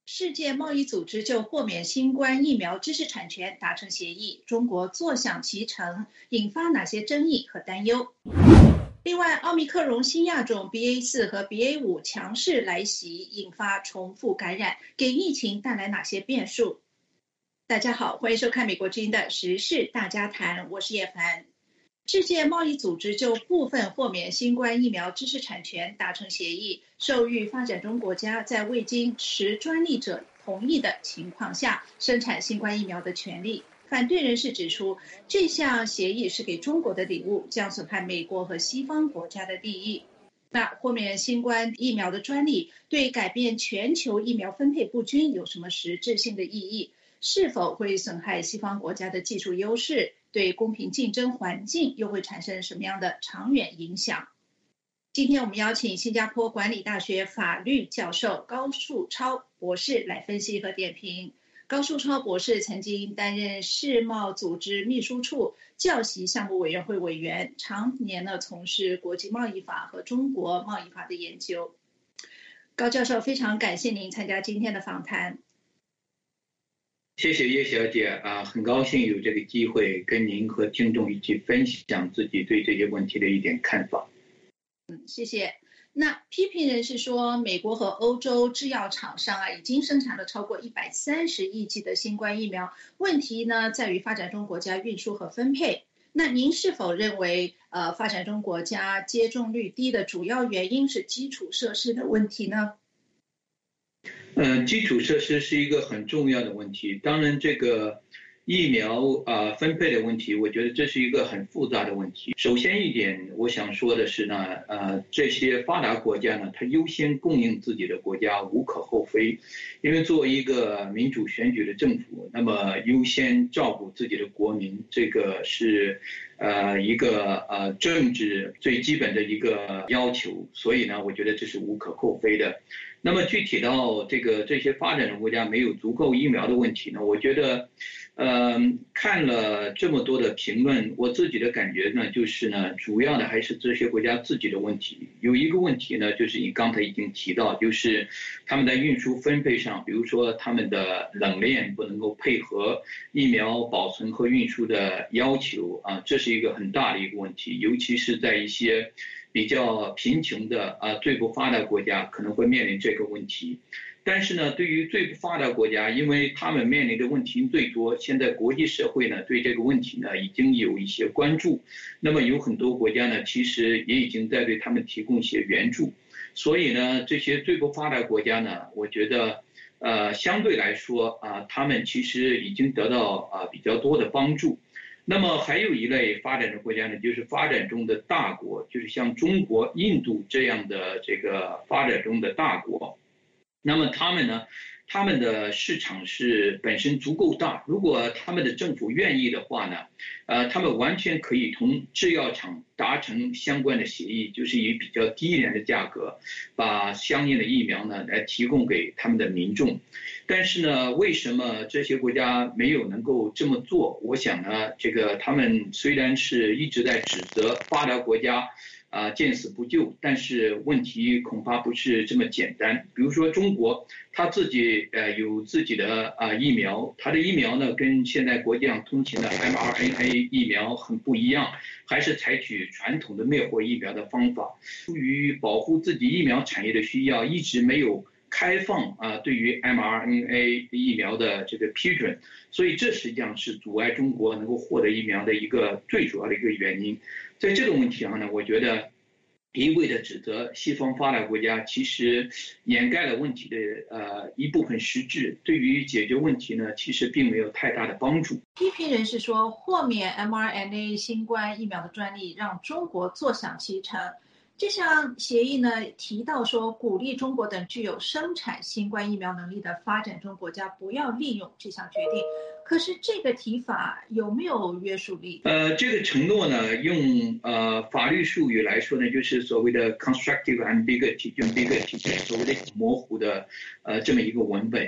世界贸易组织就豁免新冠疫苗知识产权达成协议，中国坐享其成，引发哪些争议和担忧？另外，奥密克戎新亚种 BA.4 和 BA.5 强势来袭，引发重复感染，给疫情带来哪些变数？大家好，欢迎收看美国之音的时事大家谈，我是叶凡。世界贸易组织就部分豁免新冠疫苗知识产权达成协议，授予发展中国家在未经持专利者同意的情况下生产新冠疫苗的权利。反对人士指出，这项协议是给中国的礼物，将损害美国和西方国家的利益。那豁免新冠疫苗的专利对改变全球疫苗分配不均有什么实质性的意义？是否会损害西方国家的技术优势？对公平竞争环境又会产生什么样的长远影响？今天我们邀请新加坡管理大学法律教授高树超博士来分析和点评。高树超博士曾经担任世贸组织秘书处教习项目委员会委员，常年从事国际贸易法和中国贸易法的研究。高教授，非常感谢您参加今天的访谈。 谢谢叶小姐很高兴有这个机会跟您和听众一起分享自己对这些问题的一点看法。 谢谢。那批评人士说，美国和欧洲制药厂商已经生产了超过130亿剂的新冠疫苗，问题呢在于发展中国家运输和分配。那您是否认为发展中国家接种率低的主要原因是基础设施的问题呢？ 基础设施是一个很重要的问题。当然这个疫苗分配的问题，我觉得这是一个很复杂的问题。首先一点我想说的是呢，这些发达国家呢，它优先供应自己的国家无可厚非，因为作为一个民主选举的政府，那么优先照顾自己的国民，这个是一个政治最基本的一个要求，所以呢我觉得这是无可厚非的。那么具体到这些发展中国家没有足够疫苗的问题呢，我觉得看了这么多的评论，我自己的感觉呢就是呢，主要的还是这些国家自己的问题。有一个问题呢，就是你刚才已经提到，就是他们在运输分配上，比如说他们的冷链不能够配合疫苗保存和运输的要求这是一个很大的一个问题，尤其是在一些比较贫穷的最不发达国家可能会面临这个问题。但是呢，对于最不发达国家，因为他们面临的问题最多，现在国际社会呢对这个问题呢已经有一些关注，那么有很多国家呢其实也已经在对他们提供一些援助，所以呢这些最不发达国家呢，我觉得相对来说他们其实已经得到比较多的帮助。那么还有一类发展中国家呢，就是发展中的大国，就是像中国、印度这样的这个发展中的大国。那么他们呢，他们的市场是本身足够大，如果他们的政府愿意的话呢，他们完全可以同制药厂达成相关的协议，就是以比较低廉的价格把相应的疫苗呢来提供给他们的民众。但是呢，为什么这些国家没有能够这么做？我想呢，这个他们虽然是一直在指责发达国家见死不救，但是问题恐怕不是这么简单。比如说中国，他自己有自己的疫苗，他的疫苗呢跟现在国际上通行的 mRNA 疫苗很不一样，还是采取传统的灭活疫苗的方法。出于保护自己疫苗产业的需要，一直没有开放对于 mRNA 疫苗的这个批准，所以这实际上是阻碍中国能够获得疫苗的一个最主要的一个原因。在这个问题上呢，我觉得一味的指责西方发达国家，其实掩盖了问题的一部分实质，对于解决问题呢，其实并没有太大的帮助。 批评人士说，豁免 mRNA 新冠疫苗的专利，让中国坐享其成。这项协议呢提到说，鼓励中国等具有生产新冠疫苗能力的发展中国家不要利用这项决定。可是这个提法有没有约束力？ 这个承诺呢，用法律术语来说呢，就是所谓的 constructive ambiguity， 所谓的模糊的这么一个文本。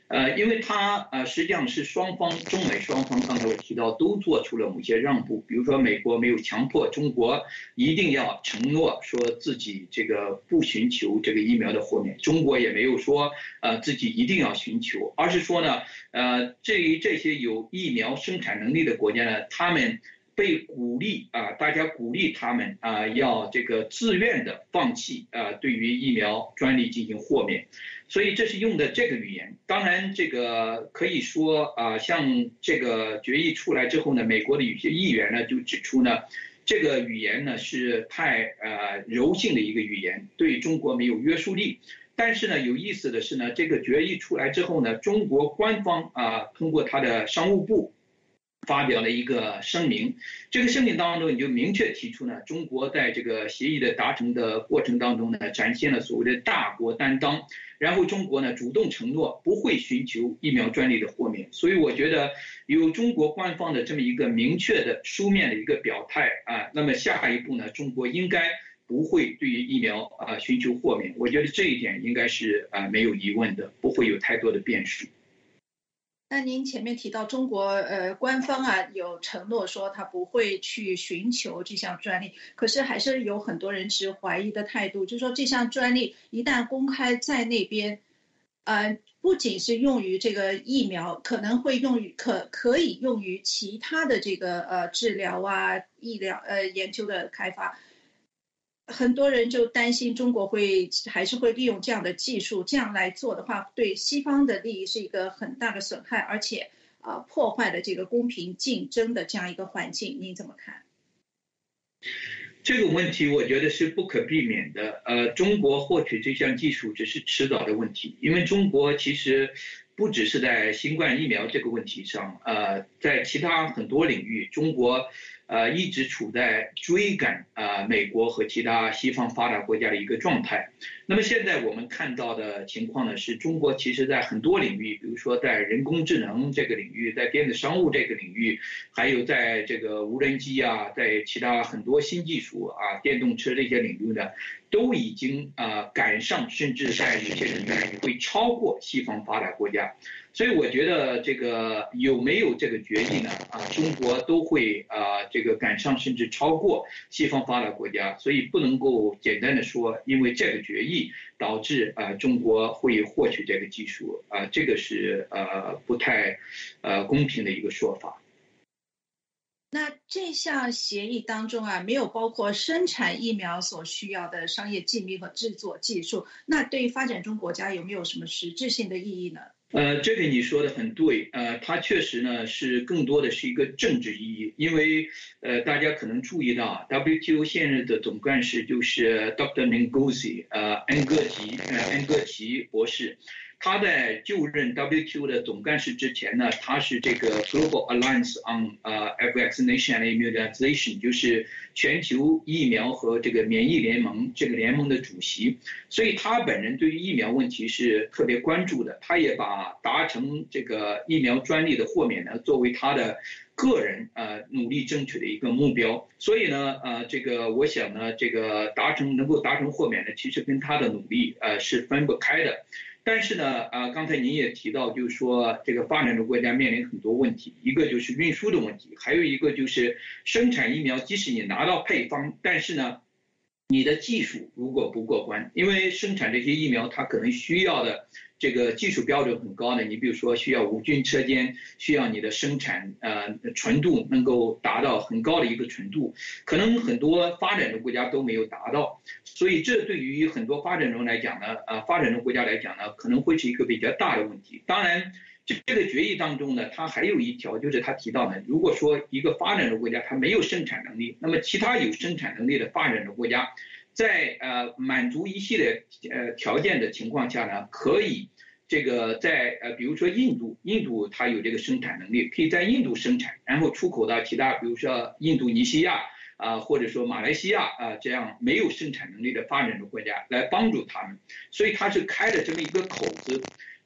因为它实际上是中美双方刚才我提到都做出了某些让步，比如说美国没有强迫中国一定要承诺说自己这个不寻求这个疫苗的豁免，中国也没有说自己一定要寻求，而是说呢至于这些有疫苗生产能力的国家呢，他们被鼓励大家鼓励他们要这个自愿的放弃对于疫苗专利进行豁免，所以这是用的这个语言。当然，这个可以说像这个决议出来之后呢，美国的有些议员呢就指出呢，这个语言呢是太柔性的一个语言，对中国没有约束力。但是呢，有意思的是呢，这个决议出来之后呢，中国官方通过他的商务部发表了一个声明，这个声明当中你就明确提出呢，中国在这个协议的达成的过程当中呢，展现了所谓的大国担当，然后中国呢主动承诺不会寻求疫苗专利的豁免，所以我觉得有中国官方的这么一个明确的书面的一个表态那么下一步呢，中国应该不会对于疫苗寻求豁免，我觉得这一点应该是没有疑问的，不会有太多的变数。 那您前面提到中国官方有承诺说他不会去寻求这项专利，可是还是有很多人持怀疑的态度，就是说这项专利一旦公开在那边，不仅是用于这个疫苗，可能会用于可以用于其他的这个治疗医疗研究的开发。很多人就担心中国还是会利用这样的技术，这样来做的话，对西方的利益是一个很大的损害，而且破坏了这个公平竞争的这样一个环境，您怎么看？ 这个问题我觉得是不可避免的。中国获取这项技术只是迟早的问题，因为中国其实不只是在新冠疫苗这个问题上，在其他很多领域，中国一直处在追赶美国和其他西方发达国家的一个状态。那么现在我们看到的情况呢，是中国其实在很多领域，比如说在人工智能这个领域，在电子商务这个领域，还有在这个无人机在其他很多新技术电动车这些领域呢，都已经赶上，甚至在有些领域会超过西方发达国家。所以我觉得这个有没有这个决议呢？中国都会这个赶上甚至超过西方发达国家，所以不能够简单的说，因为这个决议导致中国会获取这个技术这个是不太公平的一个说法。 那这项协议当中没有包括生产疫苗所需要的商业机密和制作技术，那对于发展中国家有没有什么实质性的意义呢？ 这个你说的很对，它确实呢是更多的是一个政治意义，因为大家可能注意到 WTO 现任的总干事就是 Dr. Ngozi 恩格吉博士。他在就任 WTO 的总干事之前呢，他是这个 Global Alliance on Vaccination and Immunization， 就是全球疫苗和这个免疫联盟这个联盟的主席，所以他本人对于疫苗问题是特别关注的，他也把达成这个疫苗专利的豁免呢作为他的个人努力争取的一个目标。所以呢这个我想呢，这个能够达成豁免呢，其实跟他的努力是分不开的。但是呢，刚才您也提到，就是说这个发展中国家面临很多问题，一个就是运输的问题，还有一个就是生产疫苗，即使你拿到配方，但是呢，你的技术如果不过关，因为生产这些疫苗，它可能需要的这个技术标准很高的，你比如说需要无菌车间，需要你的生产纯度能够达到很高的一个纯度，可能很多发展中国家都没有达到，所以这对于很多发展中来讲呢，发展中国家来讲呢，可能会是一个比较大的问题。当然，这个决议当中呢，它还有一条，就是他提到呢，如果说一个发展中国家它没有生产能力，那么其他有生产能力的发展中国家，在满足一系列条件的情况下呢，可以这个在比如说印度它有这个生产能力，可以在印度生产，然后出口到其他，比如说印度尼西亚或者说马来西亚这样没有生产能力的发展中国家来帮助他们，所以它是开了这么一个口子。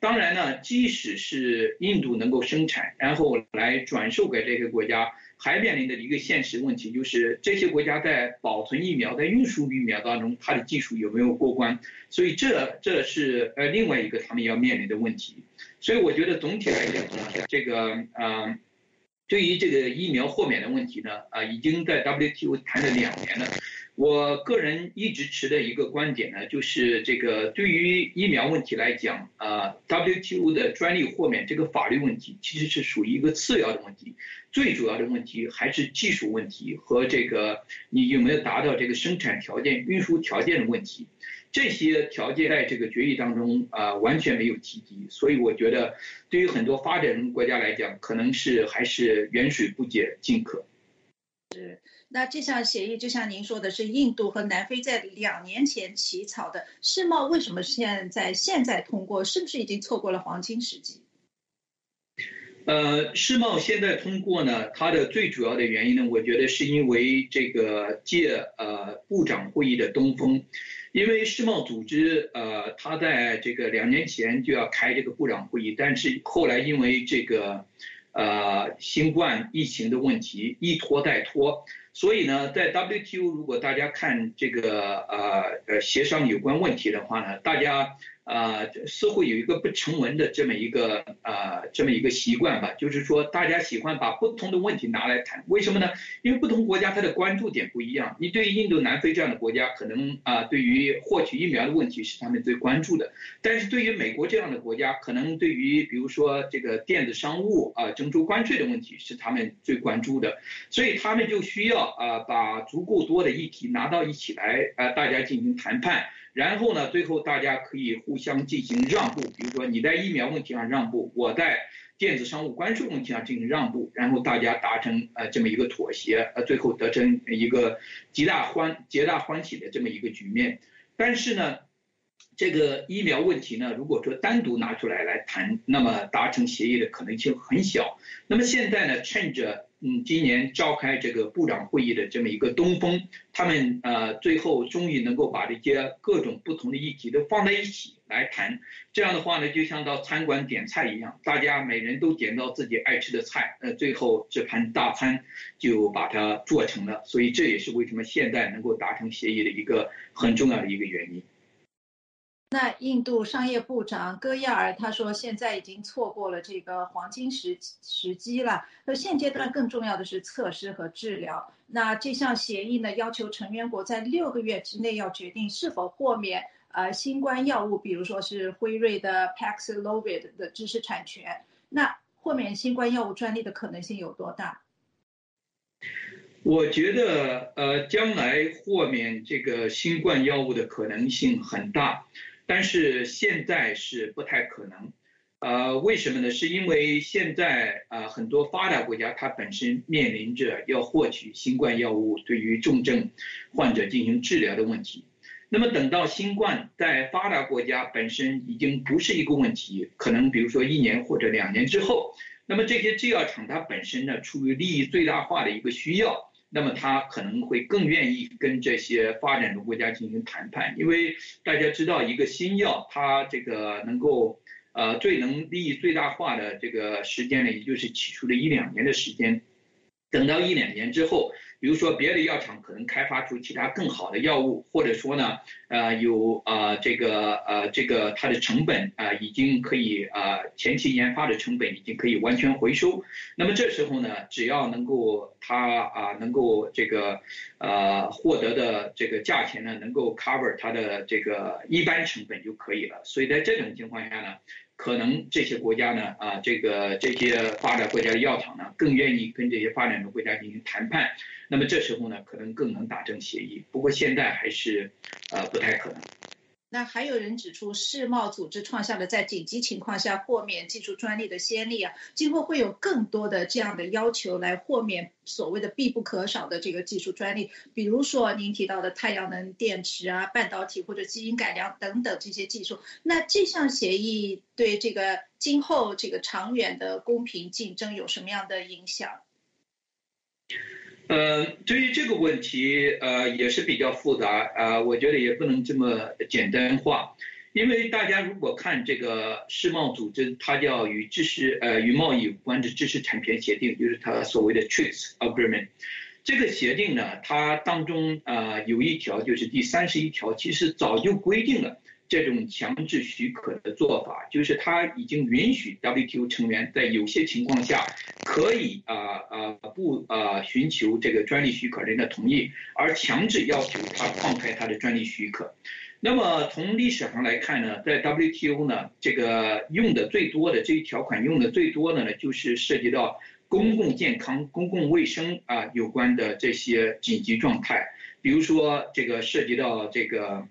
当然呢，即使是印度能够生产，然后来转售给这些国家，还面临的一个现实问题，就是这些国家在保存疫苗、在运输疫苗当中，它的技术有没有过关？所以这是另外一个他们要面临的问题。所以我觉得总体来讲呢，这个对于这个疫苗豁免的问题呢，已经在 WTO 谈了2年了。我个人一直持的一个观点呢，就是这个对于疫苗问题来讲，WTO 的专利豁免这个法律问题其实是属于一个次要的问题，最主要的问题还是技术问题和这个你有没有达到这个生产条件、运输条件的问题。这些条件在这个决议当中完全没有提及，所以我觉得对于很多发展中国家来讲，可能是还是远水不解近渴。 那这项协议就像您说的，是印度和南非在2年前起草的，世贸为什么现在通过？是不是已经错过了黄金时机？ 世贸现在通过呢，它的最主要的原因呢，我觉得是因为这个借部长会议的东风，因为世贸组织它在这个2年前就要开这个部长会议，但是后来因为这个新冠疫情的问题一拖再拖，所以呢，在 WTO 如果大家看这个协商有关问题的话呢，大家似乎有一个不成文的这么一个习惯吧，就是说大家喜欢把不同的问题拿来谈，为什么呢？因为不同国家它的关注点不一样。你对于印度、南非这样的国家，可能对于获取疫苗的问题是他们最关注的，但是对于美国这样的国家，可能对于比如说这个电子商务征收关税的问题是他们最关注的，所以他们就需要把足够多的议题拿到一起来大家进行谈判。然后呢，最后大家可以互相进行让步，比如说你在疫苗问题上让步，我在电子商务关税问题上进行让步，然后大家达成这么一个妥协，最后得成一个皆大欢喜的这么一个局面。但是呢，这个疫苗问题呢，如果说单独拿出来谈，那么达成协议的可能性很小。那么现在呢，趁着今年召开这个部长会议的这么一个东风，他们最后终于能够把这些各种不同的议题都放在一起来谈。这样的话呢，就像到餐馆点菜一样，大家每人都点到自己爱吃的菜，最后这盘大餐就把它做成了。所以这也是为什么现在能够达成协议的一个很重要的一个原因。 那印度商业部长戈亚尔他说，现在已经错过了这个黄金时机了。那现阶段更重要的是测试和治疗。那这项协议呢，要求成员国在6个月之内要决定是否豁免新冠药物，比如说是辉瑞的 Paxlovid 的知识产权。那豁免新冠药物专利的可能性有多大？ 我觉得将来豁免这个新冠药物的可能性很大。但是现在是不太可能，为什么呢？是因为现在很多发达国家它本身面临着要获取新冠药物对于重症患者进行治疗的问题。那么等到新冠在发达国家本身已经不是一个问题，可能比如说1年或者2年之后，那么这些制药厂它本身呢，出于利益最大化的一个需要。那么他可能会更愿意跟这些发展中国家进行谈判，因为大家知道一个新药，它这个能够最能利益最大化的这个时间呢，也就是起初的1-2年的时间。等到1-2年之后，比如说别的药厂可能开发出其他更好的药物，或者说呢，有这个它的成本已经可以前期研发的成本已经可以完全回收。那么这时候呢，只要能够它能够这个获得的这个价钱呢，能够 cover 它的这个一般成本就可以了。所以在这种情况下呢，可能这些国家呢，这些发达国家的药厂呢，更愿意跟这些发展中国家进行谈判。那么这时候呢，可能更能达成协议。不过现在还是不太可能。 那还有人指出，世贸组织创下了在紧急情况下豁免技术专利的先例啊，今后会有更多的这样的要求来豁免所谓的必不可少的这个技术专利，比如说您提到的太阳能电池啊、半导体或者基因改良等等这些技术。那这项协议对这个今后这个长远的公平竞争有什么样的影响？ 对于这个问题，也是比较复杂我觉得也不能这么简单化， 因为大家如果看这个世贸组织，它叫与贸易有关的知识产权协定，就是它所谓的 TRIPS Agreement。这个协定呢，它当中有一条就是第31条，其实早就规定了这种强制许可的做法，就是它已经允许 WTO 成员在有些情况下可以不寻求这个专利许可人的同意，而强制要求他放开他的专利许可。那么从历史上来看呢，在 WTO 呢，这个用的最多的这一条款用的最多的呢，就是涉及到公共健康、公共卫生有关的这些紧急状态，比如说这个涉及到这个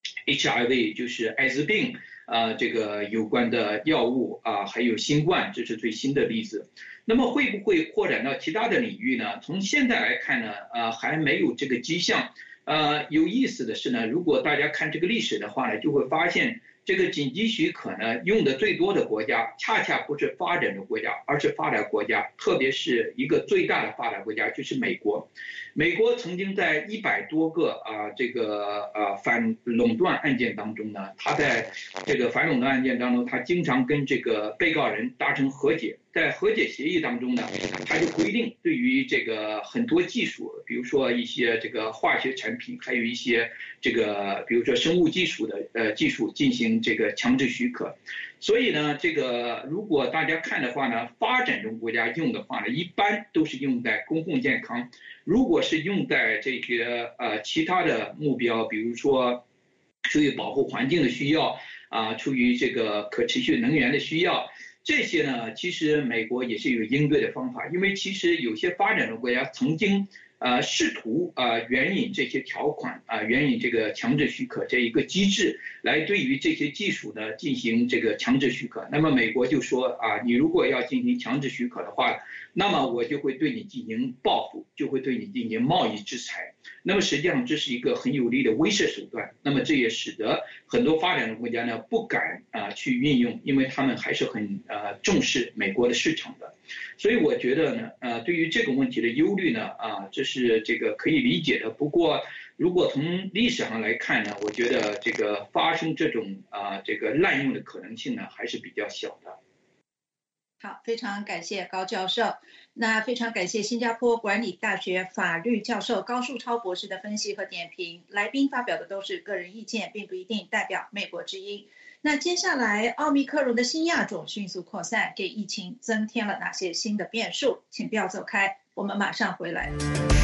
HIV， 就是艾滋病这个有关的药物还有新冠，这是最新的例子。那么会不会扩展到其他的领域呢？从现在来看呢，还没有这个迹象。有意思的是呢，如果大家看这个历史的话呢，就会发现这个紧急许可呢用的最多的国家，恰恰不是发展中国家，而是发达国家，特别是一个最大的发达国家就是美国。美国曾经在100多个这个反垄断案件当中呢，他在这个反垄断案件当中，他经常跟这个被告人达成和解。在和解协议当中呢，它就规定对于这个很多技术，比如说一些这个化学产品，还有一些这个比如说生物技术的技术进行这个强制许可。所以呢，这个如果大家看的话呢，发展中国家用的话呢，一般都是用在公共健康。如果是用在这个其他的目标，比如说出于保护环境的需要出于这个可持续能源的需要。这些呢，其实美国也是有应对的方法，因为其实有些发展中国家曾经试图援引这些条款援引这个强制许可这一个机制，来对于这些技术呢进行这个强制许可。那么美国就说你如果要进行强制许可的话，那么我就会对你进行报复，就会对你进行贸易制裁。那么实际上这是一个很有力的威慑手段，那么这也使得很多发展中国家呢不敢去运用，因为他们还是很重视美国的市场的。所以我觉得呢对于这个问题的忧虑呢这是这个可以理解的。不过如果从历史上来看呢，我觉得这个发生这种这个滥用的可能性呢还是比较小的。 好，非常感谢高教授。那非常感谢新加坡管理大学法律教授高树超博士的分析和点评。来宾发表的都是个人意见，并不一定代表美国之音。那接下来，奥密克戎的新亚种迅速扩散，给疫情增添了哪些新的变数？请不要走开，我们马上回来。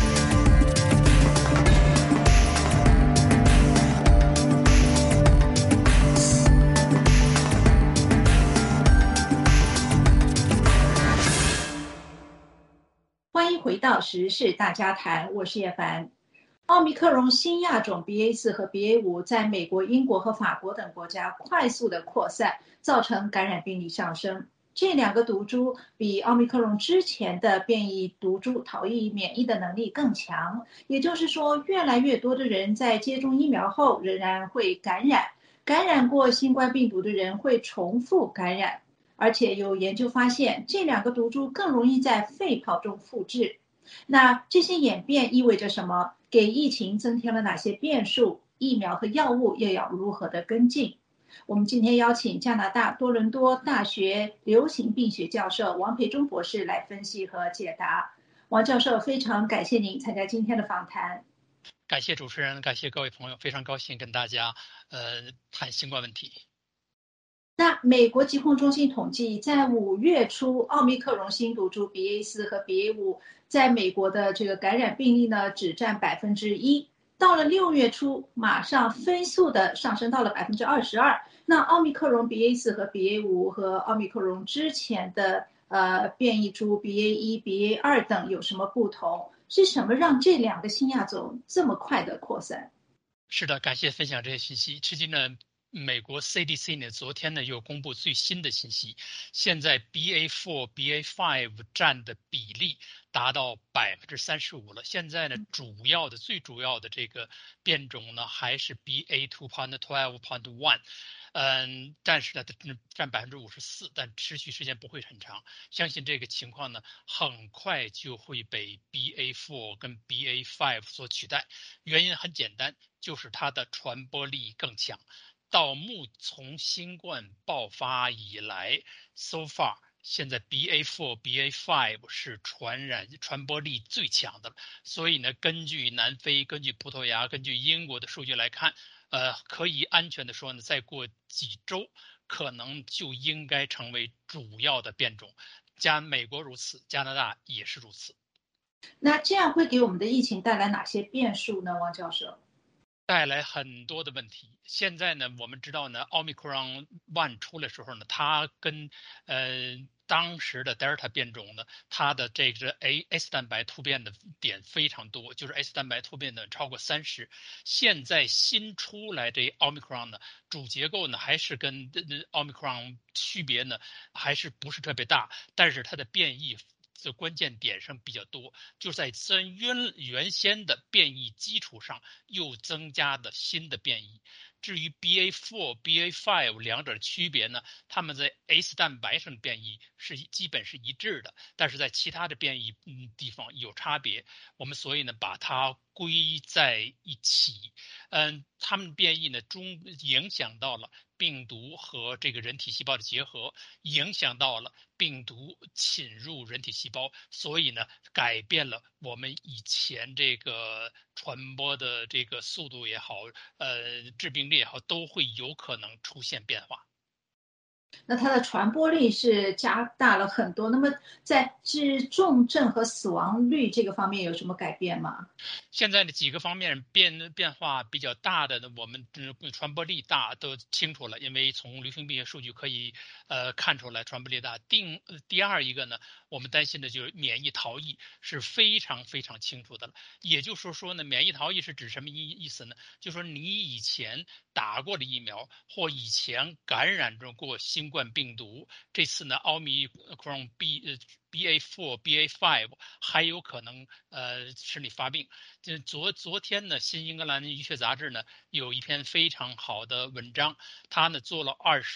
欢迎回到时事大家谈，我是叶凡。奥密克戎新亚种 BA.4 和 BA.5 在美国、英国和法国等国家快速的扩散，造成感染病例上升。这两个毒株比奥密克戎之前的变异毒株逃逸免疫的能力更强，也就是说，越来越多的人在接种疫苗后仍然会感染，感染过新冠病毒的人会重复感染。而且有研究发现，这两个毒株更容易在肺泡中复制。那这些演变意味着什么？给疫情增添了哪些变数？疫苗和药物又要如何的跟进？我们今天邀请加拿大多伦多大学流行病学教授王培忠博士来分析和解答。王教授，非常感谢您参加今天的访谈。 感谢主持人，感谢各位朋友，非常高兴跟大家谈新冠问题。 那美国疾控中心统计，在5月初，奥密克戎新毒株 BA.4 和 BA.5 在美国的这个感染病例呢，只占1%。到了6月初，马上飞速的上升到了22%。那奥密克戎 BA.4 和 BA.5 和奥密克戎之前的变异株 BA.1、BA.2 等有什么不同？是什么让这两个新亚种这么快的扩散？ 是的，感谢分享这些信息。实际呢，美国 CDC 呢昨天呢又公布最新的信息，现在 BA.4、BA.5 占的比例达到35%了。现在呢，最主要的这个变种呢还是 BA.2.12.1。但是呢，它占54%，但持续时间不会很长。相信这个情况呢，很快就会被 BA.4 跟 BA.5 所取代。原因很简单，就是它的传播力更强。 从新冠爆发以来 ，so far，现在 BA4、BA5 是传播力最强的，所以呢，根据南非、根据葡萄牙、根据英国的数据来看，可以安全的说呢，再过几周，可能就应该成为主要的变种。美国如此，加拿大也是如此。 那这样会给我们的疫情带来哪些变数呢，汪教授？ 带来很多的问题。现在呢，我们知道呢，Omicron One 出来的时候呢，它跟当时的 Delta 变种呢，它的这个 S 蛋白突变的点非常多，就是 S 蛋白突变的超过30。现在新出来这 Omicron 呢，主结构呢还是跟Omicron 区别呢还是不是特别大，但是它的变异的关键点上比较多，就在原先的变异基础上又增加的新的变异。至于 BA4、BA5 两者的区别呢，它们在 S 蛋白上的变异基本是一致的，但是在其他的变异地方有差别。我们所以呢把它归在一起。它们变异呢影响到了病毒和这个人体细胞的结合，影响到了病毒侵入人体细胞，所以呢改变了我们以前这个传播的这个速度也好，致病力也好，都会有可能出现变化。 那它的传播力是加大了很多。那么在治重症和死亡率这个方面有什么改变吗？ 现在的几个方面变化比较大的呢，我们传播力大都清楚了，因为从流行病学数据可以看出来传播力大。第二一个呢，我们担心的就是免疫逃逸是非常非常清楚的了。也就是说呢，免疫逃逸是指什么意思呢？就是说你以前打过的疫苗或以前感染着过新冠病毒，这次呢奥密克戎BA4、BA5 还有可能使你发病。昨天呢，新英格兰医学杂志呢有一篇非常好的文章，他呢做了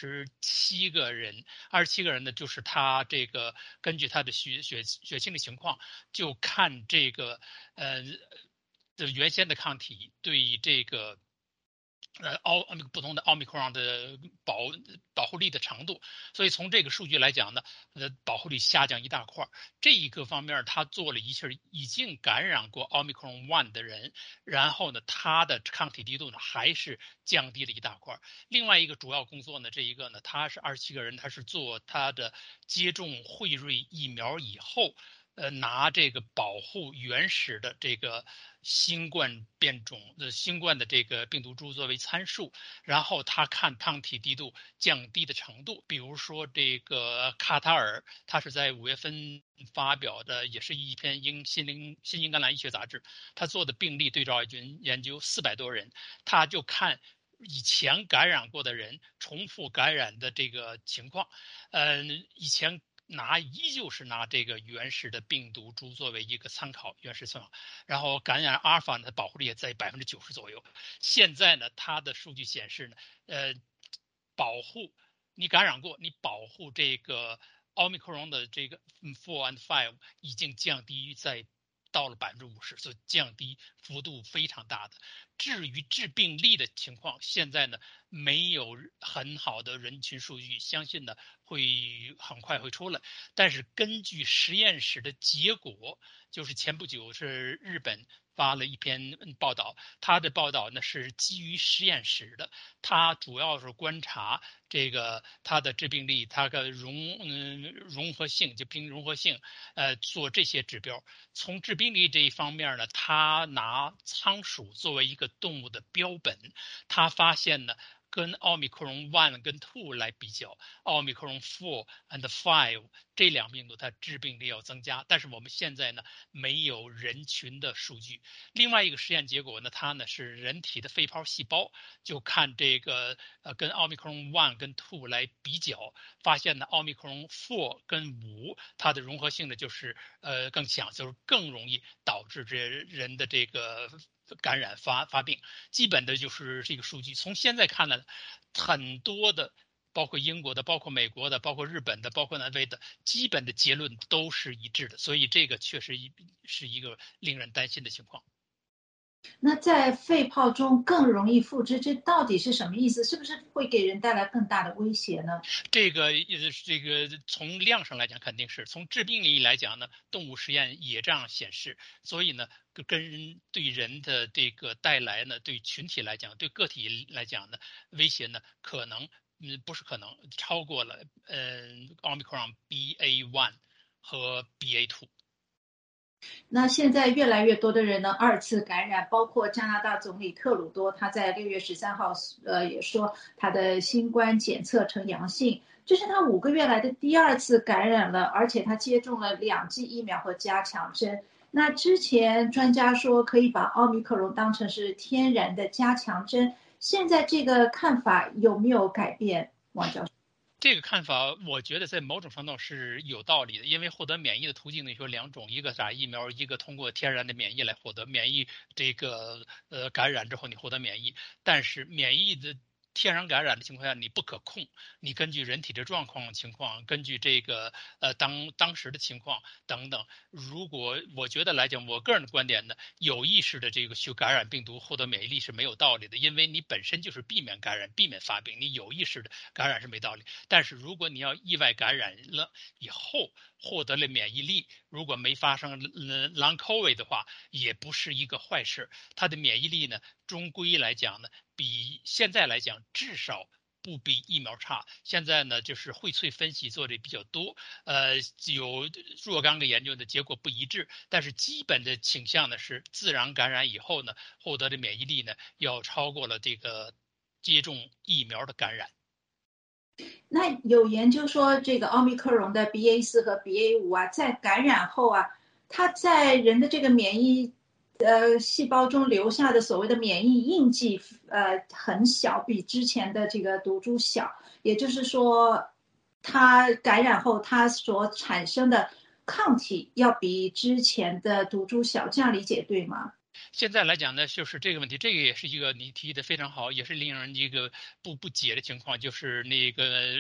27个人呢就是他这个根据他的血清的情况，就看这个原先的抗体对这个不同的奥密克戎的保护力的程度，所以从这个数据来讲呢，保护力下降一大块。这一个方面，他做了一下已经感染过奥密克戎 1 的人，然后呢，他的抗体低度呢还是降低了一大块。另外一个主要工作呢，这一个呢，他是27个人，他是做他的接种辉瑞疫苗以后。拿这个保护原始的这个新冠变种的新冠的这个病毒株作为参数，然后他看抗体低度降低的程度。比如说这个卡塔尔，他是在5月份发表的，也是一篇新英格兰医学杂志，他做的病例对照研究400多人，他就看以前感染过的人重复感染的这个情况，以前依旧是拿这个原始的病毒株作为一个参考，原始参考，然后感染阿尔法呢，它保护力也在90%左右。现在呢，它的数据显示呢，保护你感染过，你保护这个奥密克戎的这个4 and 5已经降低到了50%，所以降低幅度非常大的。至于致病力的情况，现在呢没有很好的人群数据，相信呢会很快会出来。但是根据实验室的结果，就是前不久是日本发了一篇报道，他的报道呢是基于实验室的，他主要是观察这个它的致病力，它的融合性，就病融合性，做这些指标。从致病力这一方面呢，他拿仓鼠作为一个动物的标本，他发现呢，跟奥密克戎 1 跟 2 来比较，奥密克戎4 and 5这两病毒它致病力要增加，但是我们现在呢没有人群的数据。另外一个实验结果呢，它呢是人体的肺泡细胞，就看这个跟奥密克戎 1 跟 2 来比较，发现呢奥密克戎4跟5它的融合性呢就是更强，就是更容易导致这人的这个感染发病。基本的就是这个数据。从现在看来，很多的包括英国的、包括美国的、包括日本的、包括南非的，基本的结论都是一致的，所以这个确实是一个令人担心的情况。 那在肺泡中更容易复制，这到底是什么意思？是不是会给人带来更大的威胁呢？ 这个从量上来讲肯定是，从致病力来讲呢，动物实验也这样显示。所以呢，对人的这个带来呢，对群体来讲，对个体来讲呢，威胁呢可能不是可能超过了Omicron BA.1 和 BA.2。 那现在越来越多的人呢二次感染，包括加拿大总理特鲁多，他在6月13号也说他的新冠检测呈阳性，这是他5个月来的第2次感染了，而且他接种了2剂疫苗和加强针。那之前专家说可以把奥密克戎当成是天然的加强针，现在这个看法有没有改变，王教授？ 这个看法，我觉得在某种程度是有道理的，因为获得免疫的途径呢有两种，一个打疫苗，一个通过天然的免疫来获得免疫。这个感染之后你获得免疫，但是免疫的天然感染的情况下你不可控，你根据人体的状况情况，根据这个当时的情况等等。如果我觉得来讲，我个人的观点呢，有意识的这个去感染病毒获得免疫力是没有道理的，因为你本身就是避免感染、避免发病，你有意识的感染是没道理。但是如果你要意外感染了以后获得了免疫力，如果没发生Long COVID 的话，也不是一个坏事。它的免疫力呢，终归来讲呢，比现在来讲至少不比疫苗差。现在呢，就是荟萃分析做的比较多，有若干个研究的结果不一致，但是基本的倾向呢是自然感染以后呢，获得的免疫力呢要超过了这个接种疫苗的感染。 那有研究说，这个奥密克戎的 BA.4和 BA.5啊，在感染后啊，它在人的这个免疫细胞中留下的所谓的免疫印记很小，比之前的这个毒株小。也就是说，它感染后它所产生的抗体要比之前的毒株小，这样理解对吗？ 现在来讲呢，就是这个问题，这个也是一个你提的非常好，也是令人一个不解的情况，就是那个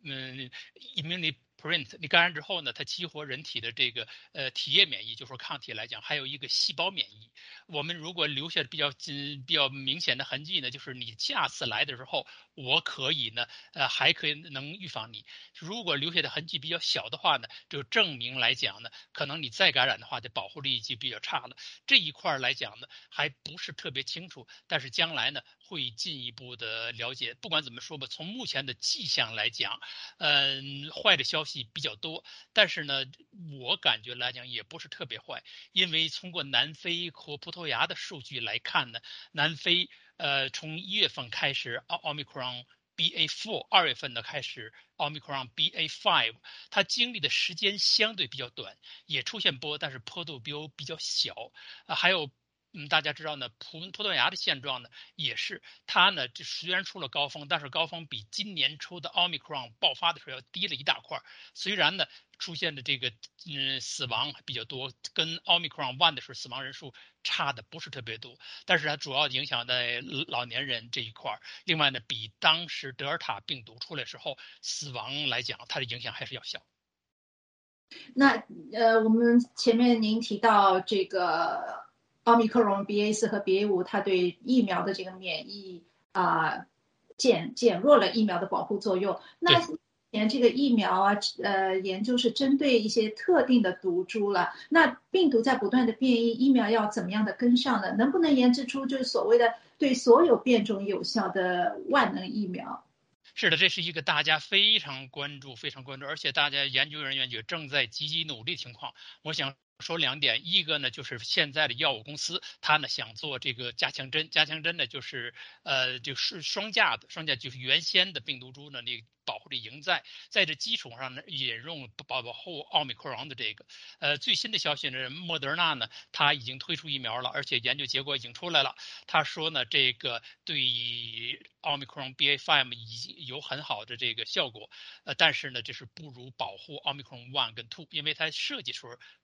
immunoprint，你感染之后呢，它激活人体的这个体液免疫，就说抗体来讲，还有一个细胞免疫。我们如果留下比较明显的痕迹呢，就是你下次来的时候，我可以呢还可以能预防你。如果留下的痕迹比较小的话呢，就证明来讲呢，可能你再感染的话，的保护力就比较差了。这一块来讲呢，还不是特别清楚，但是将来呢会进一步的了解。不管怎么说吧，从目前的迹象来讲，坏的消息比较多，但是呢，我感觉来讲也不是特别坏，因为通过南非和葡萄牙的数据来看呢，南非从1月份开始奥密克戎。BA.4 2月份的开始 ，Omicron BA.5，它经历的时间相对比较短，也出现波，但是坡度比较小。还有，大家知道呢，葡萄牙的现状呢，也是它呢，这虽然出了高峰，但是高峰比今年初的 Omicron 爆发的时候要低了一大块。虽然呢，出现的这个死亡比较多，跟 Omicron 1的时候死亡人数差的不是特别多，但是它主要影响在老年人这一块。另外呢，比当时德尔塔病毒出来时候死亡来讲，它的影响还是要小。 那我们前面您提到这个奥密克戎 BA.4和 BA.5，它对疫苗的这个免疫减弱了疫苗的保护作用。那对。 前这个疫苗啊，研究是针对一些特定的毒株了。那病毒在不断的变异，疫苗要怎么样的跟上呢？能不能研制出就是所谓的对所有变种有效的万能疫苗？ 是的，这是一个大家非常关注、非常关注，而且大家研究人员也正在积极努力的情况。我想说2点，一个呢就是现在的药物公司，它呢想做这个加强针，加强针呢就是双价就是原先的病毒株呢那保护力仍在这基础上呢引入保护奥密克戎的这个。最新的消息呢，莫德纳呢它已经推出疫苗了，而且研究结果已经出来了。他说呢，这个对奥密克戎 BA.5 已经有很好的这个效果，但是呢，这是不如保护奥密克戎1跟2，因为它设计时候主要是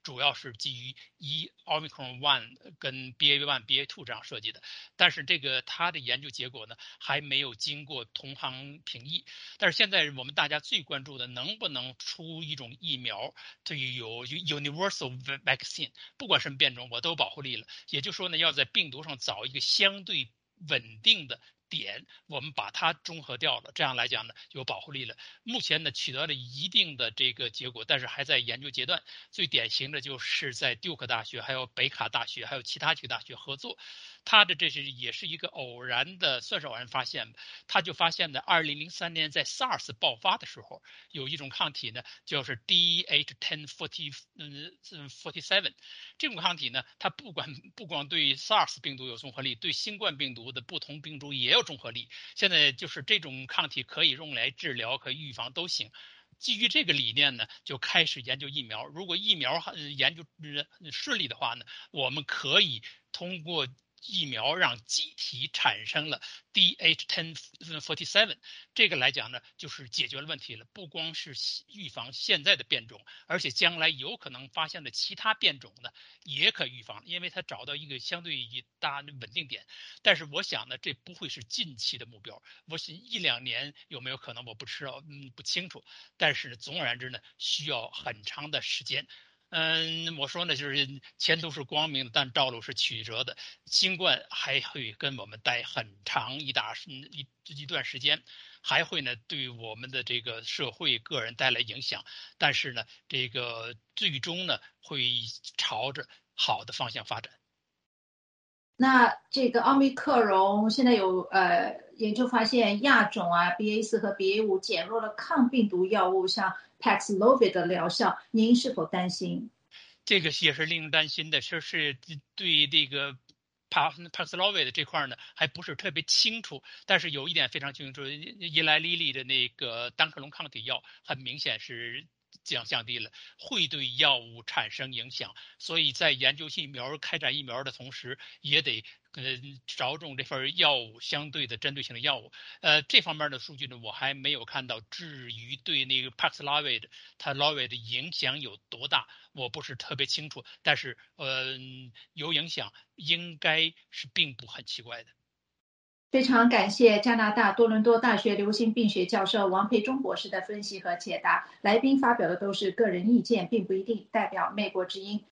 是基于Omicron 1跟 BA1、BA2 这样设计的，但是它的研究结果呢还没有经过同行评议。但是现在我们大家最关注的，能不能出一种疫苗，对于有 universal vaccine， 不管什么变种我都有保护力了。也就是说呢，要在病毒上找一个相对稳定的点，我们把它中和掉了，这样来讲呢有保护力了。目前呢取得了一定的这个结果，但是还在研究阶段。最典型的就是在杜克大学、还有北卡大学、还有其他几个大学合作，他的也是一个偶然的，算是偶然发现的。他就发现呢，2003年在 SARS 爆发的时候，有一种抗体呢，就是 DH1047，这种抗体呢，它不光对 SARS 病毒有综合力，对新冠病毒的不同病毒也有综合力。现在就是这种抗体可以用来治疗、可以预防都行。基于这个理念呢，就开始研究疫苗。如果疫苗研究顺利的话呢，我们可以通过疫苗让机体产生了 DH1047，这个来讲呢，就是解决了问题了。不光是预防现在的变种，而且将来有可能发现的其他变种呢，也可预防，因为它找到一个相对大的稳定点。但是我想呢，这不会是近期的目标。我想1-2年有没有可能，我不知道，不清楚。但是总而言之呢，需要很长的时间。我说呢，就是前途是光明的，但道路是曲折的。新冠还会跟我们待很长一段时间，还会呢对我们的这个社会、个人带来影响。但是呢，这个最终呢会朝着好的方向发展。 那这个奥密克戎现在有研究发现亚种啊 BA4 和 BA5 减弱了抗病毒药物像 Paxlovid 的疗效，您是否担心？ 这个也是令人担心的，是对这个Paxlovid 这块呢还不是特别清楚，但是有一点非常清楚，伊莱莉莉的那个单克隆抗体药很明显是降低了，会对药物产生影响，所以在研究疫苗、开展疫苗的同时，也得着重这份药物相对的针对性的药物。这方面的数据呢，我还没有看到。至于对那个 Paxlovid 的影响有多大，我不是特别清楚，但是有影响应该是并不很奇怪的。 非常感谢加拿大多伦多大学流行病学教授王培忠博士的分析和解答。来宾发表的都是个人意见，并不一定代表美国之音。